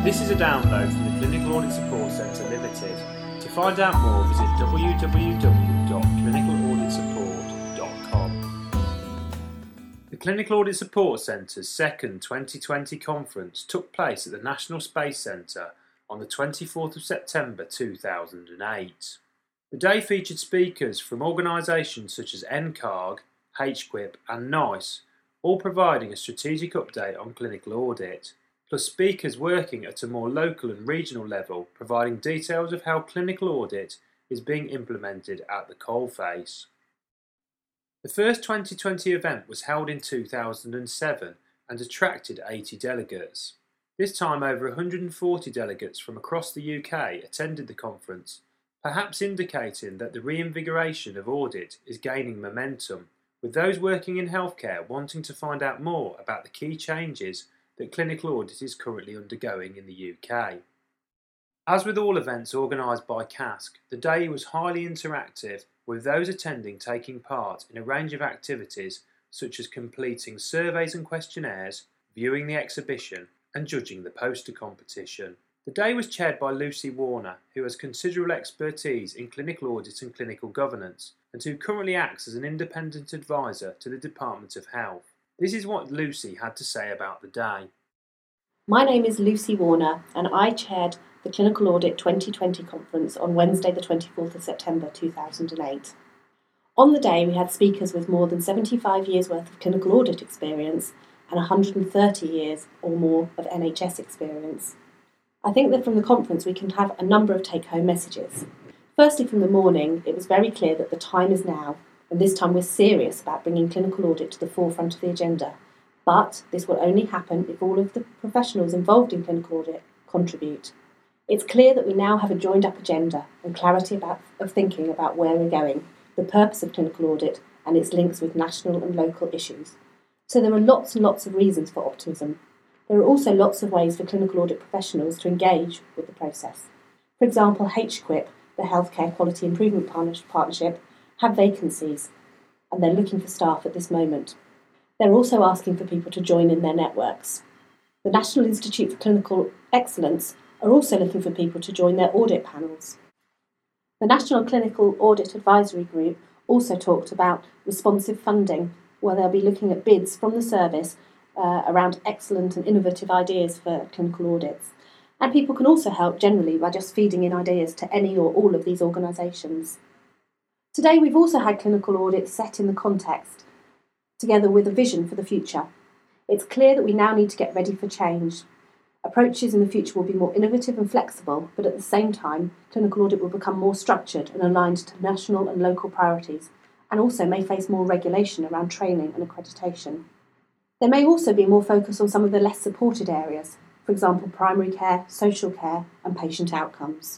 This is a download from the Clinical Audit Support Centre Limited. To find out more, visit www.clinicalauditsupport.com. The Clinical Audit Support Centre's second 2020 conference took place at the National Space Centre on the 24th of September 2008. The day featured speakers from organisations such as NCARG, HQIP and NICE, all providing a strategic update on clinical audit, plus speakers working at a more local and regional level providing details of how clinical audit is being implemented at the coalface. The first 2020 event was held in 2007 and attracted 80 delegates. This time over 140 delegates from across the UK attended the conference, perhaps indicating that the reinvigoration of audit is gaining momentum, with those working in healthcare wanting to find out more about the key changes that clinical audit is currently undergoing in the UK. As with all events organised by CASC, the day was highly interactive, with those attending taking part in a range of activities such as completing surveys and questionnaires, viewing the exhibition and judging the poster competition. The day was chaired by Lucy Warner, who has considerable expertise in clinical audit and clinical governance, and who currently acts as an independent advisor to the Department of Health. This is what Lucy had to say about the day. My name is Lucy Warner and I chaired the Clinical Audit 2020 conference on Wednesday the 24th of September 2008. On the day we had speakers with more than 75 years worth of clinical audit experience and 130 years or more of NHS experience. I think that from the conference we can have a number of take-home messages. Firstly, from the morning, it was very clear that the time is now, and this time we're serious about bringing clinical audit to the forefront of the agenda. But this will only happen if all of the professionals involved in clinical audit contribute. It's clear that we now have a joined-up agenda and clarity of thinking about where we're going, the purpose of clinical audit and its links with national and local issues. So there are lots and lots of reasons for optimism. There are also lots of ways for clinical audit professionals to engage with the process. For example, HQIP, the Healthcare Quality Improvement Partnership, have vacancies and they're looking for staff at this moment. They're also asking for people to join in their networks. The National Institute for Clinical Excellence are also looking for people to join their audit panels. The National Clinical Audit Advisory Group also talked about responsive funding, where they'll be looking at bids from the service around excellent and innovative ideas for clinical audits. And people can also help generally by just feeding in ideas to any or all of these organisations. Today we've also had clinical audit set in the context, together with a vision for the future. It's clear that we now need to get ready for change. Approaches in the future will be more innovative and flexible, but at the same time, clinical audit will become more structured and aligned to national and local priorities, and also may face more regulation around training and accreditation. There may also be more focus on some of the less supported areas, for example primary care, social care and patient outcomes.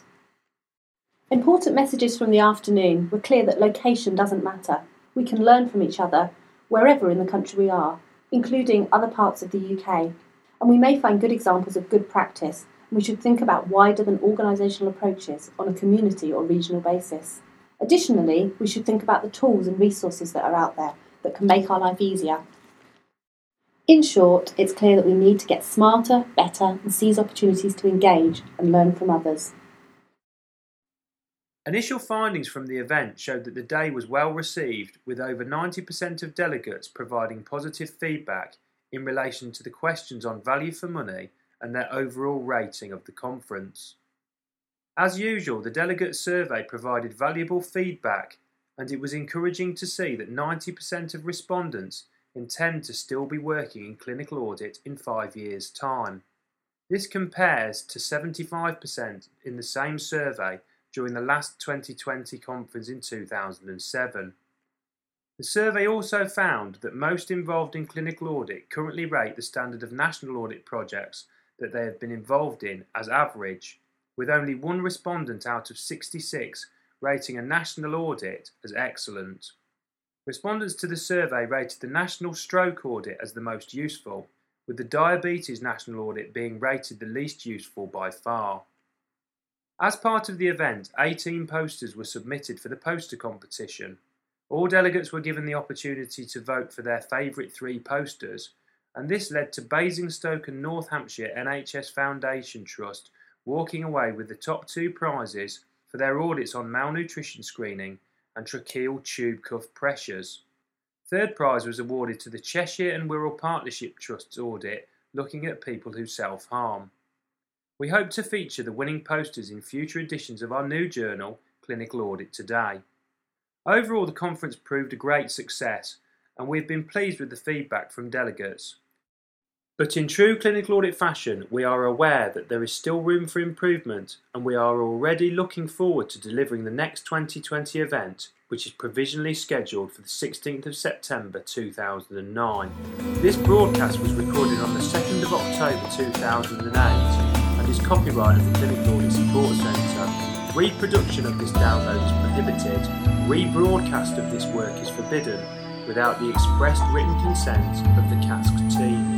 Important messages from the afternoon were clear that location doesn't matter. We can learn from each other wherever in the country we are, including other parts of the UK, and we may find good examples of good practice, and we should think about wider than organisational approaches on a community or regional basis. Additionally, we should think about the tools and resources that are out there that can make our life easier. In short, it's clear that we need to get smarter, better, and seize opportunities to engage and learn from others. Initial findings from the event showed that the day was well received, with over 90% of delegates providing positive feedback in relation to the questions on value for money and their overall rating of the conference. As usual, the delegate survey provided valuable feedback, and it was encouraging to see that 90% of respondents intend to still be working in clinical audit in 5 years' time. This compares to 75% in the same survey during the last 2020 conference in 2007. The survey also found that most involved in clinical audit currently rate the standard of national audit projects that they have been involved in as average, with only one respondent out of 66 rating a national audit as excellent. Respondents to the survey rated the national stroke audit as the most useful, with the diabetes national audit being rated the least useful by far. As part of the event, 18 posters were submitted for the poster competition. All delegates were given the opportunity to vote for their favourite 3 posters, and this led to Basingstoke and North Hampshire NHS Foundation Trust walking away with the top 2 prizes for their audits on malnutrition screening and tracheal tube cuff pressures. Third prize was awarded to the Cheshire and Wirral Partnership Trust's audit looking at people who self-harm. We hope to feature the winning posters in future editions of our new journal, Clinical Audit Today. Overall, the conference proved a great success, and we've been pleased with the feedback from delegates. But in true clinical audit fashion, we are aware that there is still room for improvement, and we are already looking forward to delivering the next 2020 event, which is provisionally scheduled for the 16th of September 2009. This broadcast was recorded on the 2nd of October 2008 and is copyright of the Clinical Audit Support Centre. Reproduction of this download is prohibited. Rebroadcast of this work is forbidden without the expressed written consent of the CASC team.